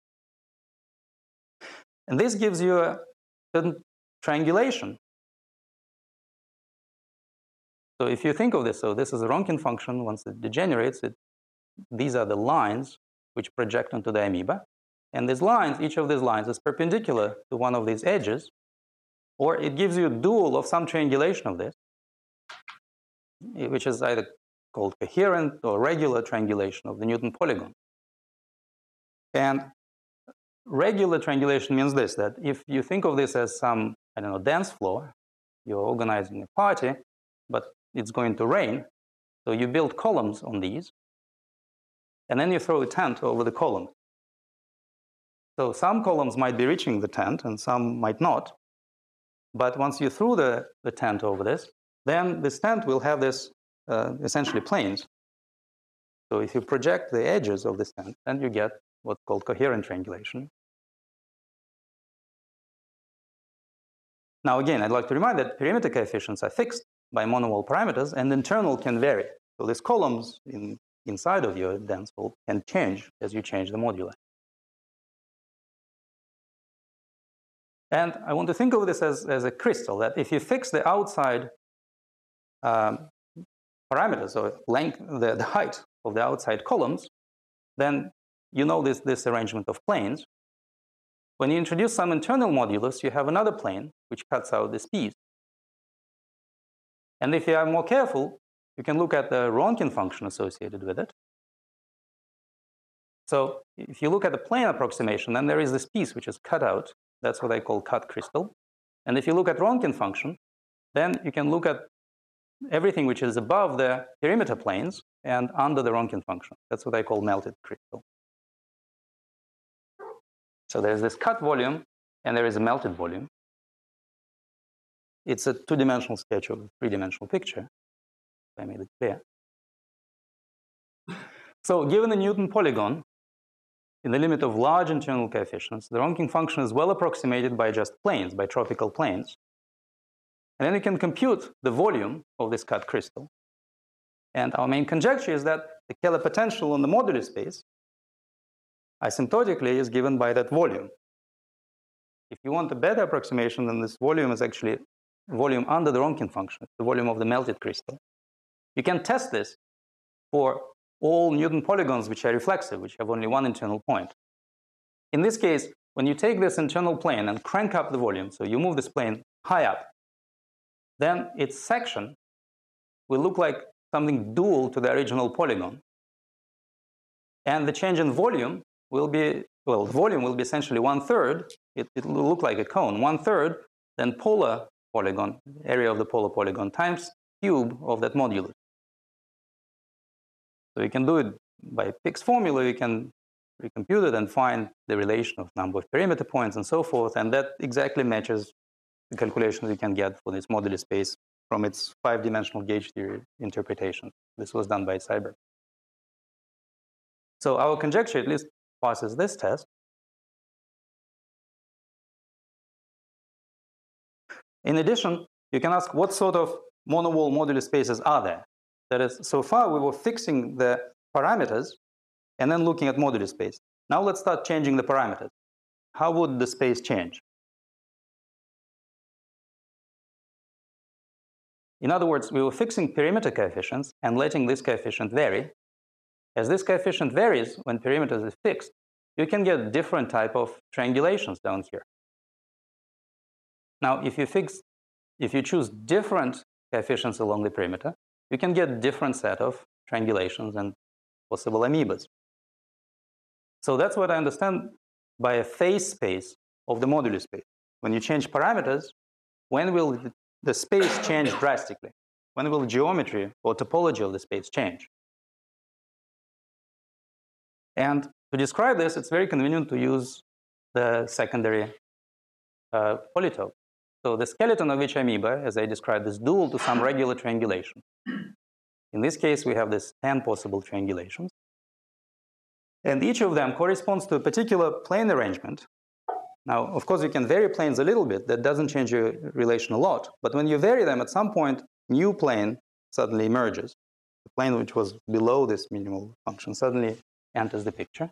And this gives you a certain triangulation. So if you think of this, so this is a Ronkin function. Once it degenerates, it, these are the lines which project onto the amoeba. And these lines, each of these lines is perpendicular to one of these edges, or it gives you a dual of some triangulation of this, which is either called coherent or regular triangulation of the Newton polygon. And regular triangulation means this, that if you think of this as some, I don't know, dance floor, you're organizing a party, but it's going to rain, so you build columns on these, and then you throw a tent over the column. So some columns might be reaching the tent, and some might not. But once you threw the, the tent over this, then this tent will have this uh, essentially planes. So if you project the edges of this tent, then you get what's called coherent triangulation. Now again, I'd like to remind that perimeter coefficients are fixed by monowall parameters, and internal can vary. So these columns in, inside of your dance hall can change as you change the moduli. And I want to think of this as, as a crystal, that if you fix the outside um, parameters, or length, the, the height of the outside columns, then you know this, this arrangement of planes. When you introduce some internal modulus, you have another plane which cuts out this piece. And if you are more careful, you can look at the Ronkin function associated with it. So if you look at the plane approximation, then there is this piece which is cut out. That's what I call cut crystal. And if you look at Ronkin function, then you can look at everything which is above the perimeter planes and under the Ronkin function. That's what I call melted crystal. So there's this cut volume, and there is a melted volume. It's a two-dimensional sketch of a three-dimensional picture, if I made it clear. So given the Newton polygon, in the limit of large internal coefficients, the Ronkin function is well approximated by just planes, by tropical planes. And then you can compute the volume of this cut crystal. And our main conjecture is that the Kähler potential on the moduli space asymptotically is given by that volume. If you want a better approximation, then this volume is actually volume under the Ronkin function, the volume of the melted crystal. You can test this for all Newton polygons which are reflexive, which have only one internal point. In this case, when you take this internal plane and crank up the volume, so you move this plane high up, then its section will look like something dual to the original polygon. And the change in volume will be, well, the volume will be essentially one third. It, it will look like a cone, one third, then polar polygon, area of the polar polygon, times cube of that modulus. So you can do it by Fick's formula. You can recompute it and find the relation of number of perimeter points and so forth, and that exactly matches the calculations you can get for this moduli space from its five-dimensional gauge theory interpretation. This was done by Seiberg. So our conjecture at least passes this test. In addition, you can ask what sort of monowall moduli spaces are there. That is, so far we were fixing the parameters and then looking at moduli space. Now let's start changing the parameters. How would the space change? In other words, we were fixing perimeter coefficients and letting this coefficient vary. As this coefficient varies when perimeter is fixed, you can get different type of triangulations down here. Now, if you fix, if you choose different coefficients along the perimeter, you can get different set of triangulations and possible amoebas. So that's what I understand by a phase space of the moduli space. When you change parameters, when will the space change drastically? When will geometry or topology of the space change? And to describe this, it's very convenient to use the secondary uh, polytope. So the skeleton of each amoeba, as I described, is dual to some regular triangulation. In this case, we have this ten possible triangulations. And each of them corresponds to a particular plane arrangement. Now, of course, you can vary planes a little bit. That doesn't change your relation a lot. But when you vary them, at some point, new plane suddenly emerges. The plane which was below this minimal function suddenly enters the picture.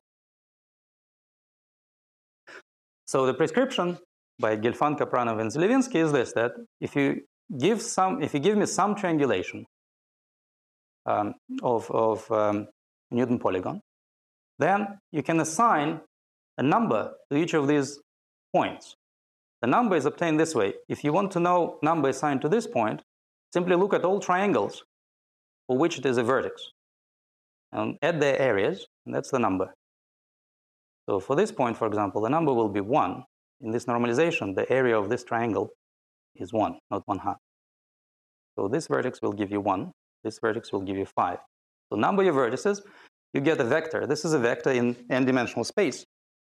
So the prescription by Gelfand, Kapranov, and Zelevinsky is this, that if you give, some, if you give me some triangulation um, of, of um, Newton polygon, then you can assign a number to each of these points. The number is obtained this way. If you want to know number assigned to this point, simply look at all triangles for which it is a vertex and add their areas, and that's the number. So for this point, for example, the number will be one. In this normalization, the area of this triangle is one, not one half. So this vertex will give you one. This vertex will give you five. So number your vertices, you get a vector. This is a vector in n-dimensional space.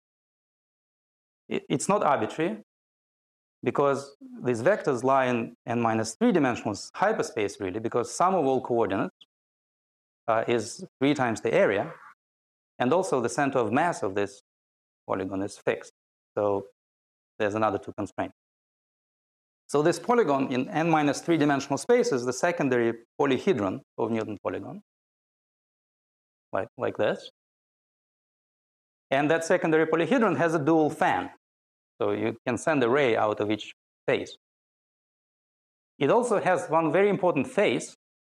It's not arbitrary because these vectors lie in n minus three dimensional hyperspace, really, because sum of all coordinates uh, is three times the area, and also the center of mass of this polygon is fixed. So there's another two constraints. So this polygon in n minus three dimensional space is the secondary polyhedron of Newton polygon, like, like this. And that secondary polyhedron has a dual fan. So you can send a ray out of each face. It also has one very important phase.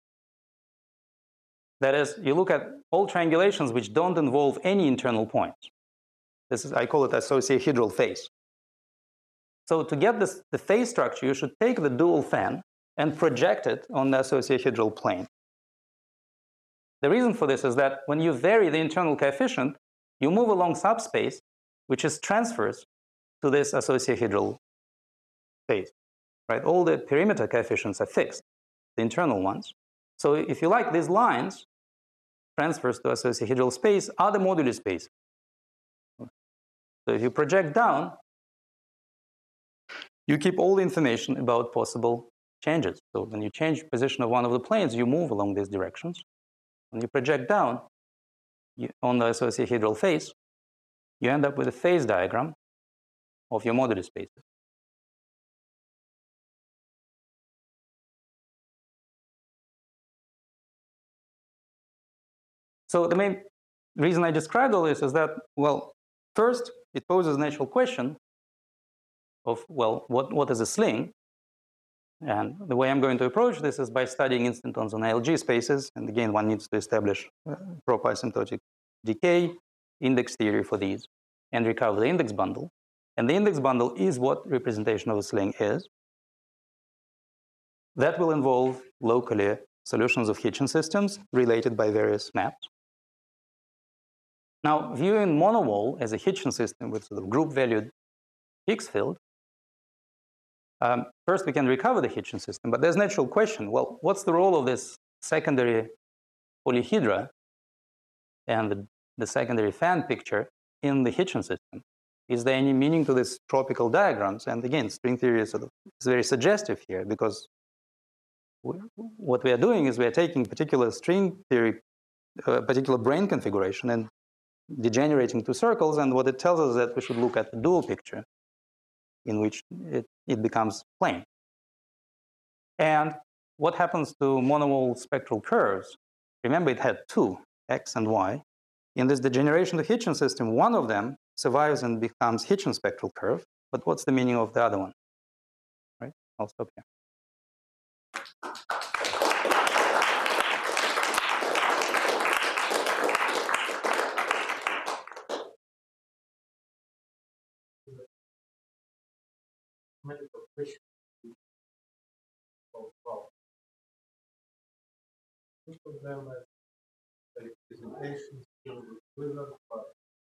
That is, you look at all triangulations which don't involve any internal points. This is, I call it associahedral phase. So to get this, the phase structure, you should take the dual fan and project it on the associahedral plane. The reason for this is that when you vary the internal coefficient, you move along subspace, which is transverse to this associahedral phase. Right? All the perimeter coefficients are fixed, the internal ones. So if you like, these lines transverse to associahedral space are the moduli space. So if you project down, you keep all the information about possible changes. So when you change position of one of the planes, you move along these directions. When you project down you, on the associahedral phase, you end up with a phase diagram of your moduli spaces. So the main reason I described all this is that, well, first, it poses a natural question of, well, what, what is a sling? And the way I'm going to approach this is by studying instantons on I L G spaces. And again, one needs to establish uh, proper asymptotic decay, index theory for these, and recover the index bundle. And the index bundle is what representation of a sling is. That will involve locally solutions of Hitchin systems related by various maps. Now, viewing monowall as a Hitchin system with sort of group-valued Higgs field, um, first we can recover the Hitchin system, but there's a natural question, well, what's the role of this secondary polyhedra and the, the secondary fan picture in the Hitchin system? Is there any meaning to these tropical diagrams? And again, string theory is, sort of, is very suggestive here, because we, what we are doing is we are taking particular string theory, uh, particular brane configuration, and degenerating to circles, and what it tells us is that we should look at the dual picture in which it, it becomes plane. And what happens to monowall spectral curves? Remember, it had two, X and Y. In this degeneration to Hitchin system, one of them survives and becomes Hitchin spectral curve, but what's the meaning of the other one? Right? I'll stop here. Medical question. Oh, wow. Most of them are representations deal with wizard, but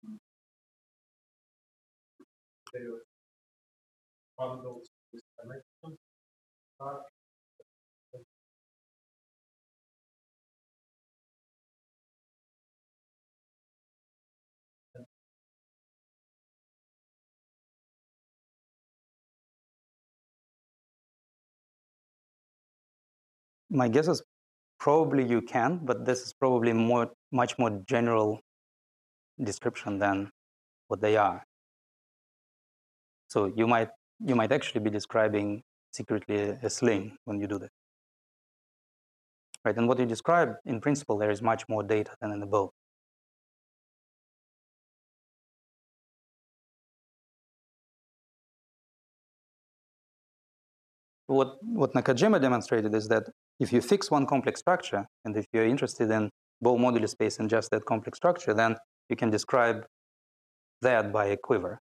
they are bundles with connections. My guess is probably you can, but this is probably more, much more general description than what they are. So you might, you might actually be describing secretly a sling when you do that. Right, and what you describe, in principle, there is much more data than in the bow. What, what Nakajima demonstrated is that if you fix one complex structure, and if you're interested in bow moduli space and just that complex structure, then you can describe that by a quiver.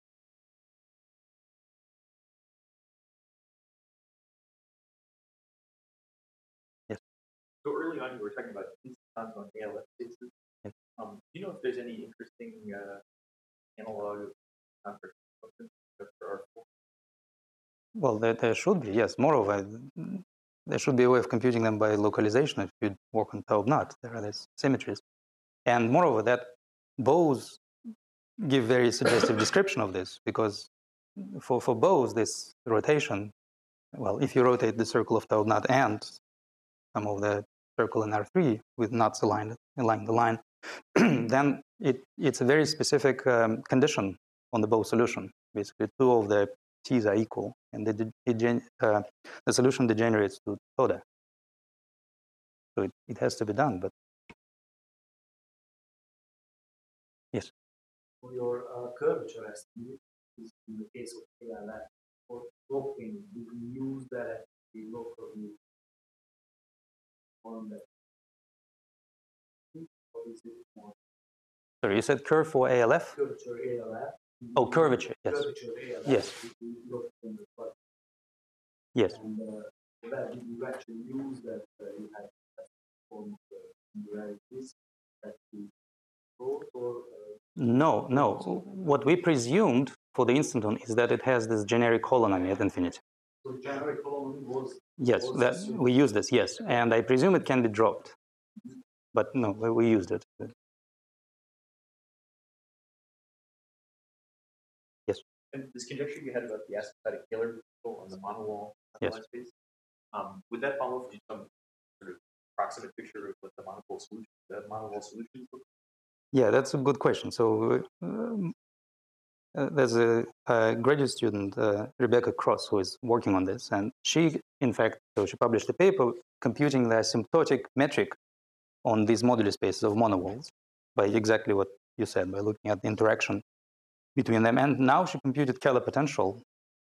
Yes. So early on, you were talking about instantons on A L F spaces. Yes. Um, do you know if there's any interesting uh, analog of convex functions for R four? Well, there, there should be, yes. Moreover, there should be a way of computing them by localization if you work on Taub-Knot. There are these symmetries. And moreover, that bows give very suggestive description of this, because for, for bows, this rotation, well, if you rotate the circle of Taub-Knot and some of the circle in R three with knots aligned along the line, then it, it's a very specific um, condition on the bow solution. Basically, two of the T's are equal, and the, the, uh, the solution degenerates to Toda. So it, it has to be done, but yes. For your uh, curvature estimate, is in the case of A L F, for sloping, you can use that at the local view on that. Or is it more Sorry, you said curve for A L F? curvature A L F? Oh, curvature, yes. Curvature A L F. Yes. You look in the front. Yes. And uh, for that, you actually use that uh, you have that form of uh, singularities that you wrote or uh, No, no. What we presumed for the instanton is that it has this generic holonomy at infinity. so generic holonomy was Yes, was that assumed. we use this, yes. And I presume it can be dropped. But no, we, we used it. Yes. And this conjecture you had about the asymptotic Taylor on the monowall Yes. line space, um, would that follow from some sort of approximate picture of what the monowall solution, the monowall solution look? Yeah, that's a good question. So um, uh, there's a, a graduate student, uh, Rebecca Cross, who is working on this. And she, in fact, so she published a paper computing the asymptotic metric on these moduli spaces of monowalls by exactly what you said, by looking at the interaction between them. And now she computed Keller potential,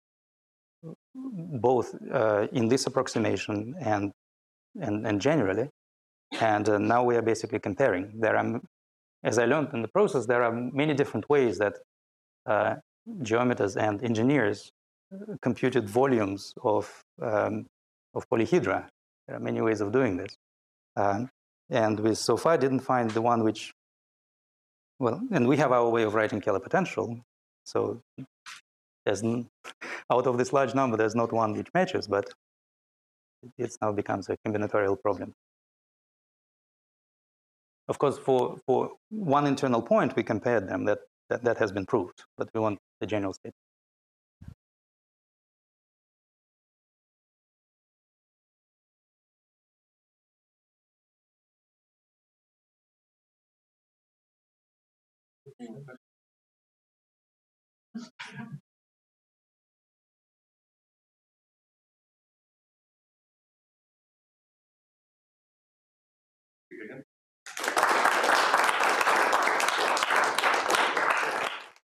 both uh, in this approximation and, and, and generally. And uh, now we are basically comparing. There are, as I learned in the process, there are many different ways that uh, geometers and engineers computed volumes of, um, of polyhedra. There are many ways of doing this. Um, and we so far didn't find the one which, well, and we have our way of writing Keller potential. So there's, out of this large number, there's not one which matches, but it now becomes a combinatorial problem. Of course, for, for one internal point, we compared them. That, that, that has been proved, but we want the general state.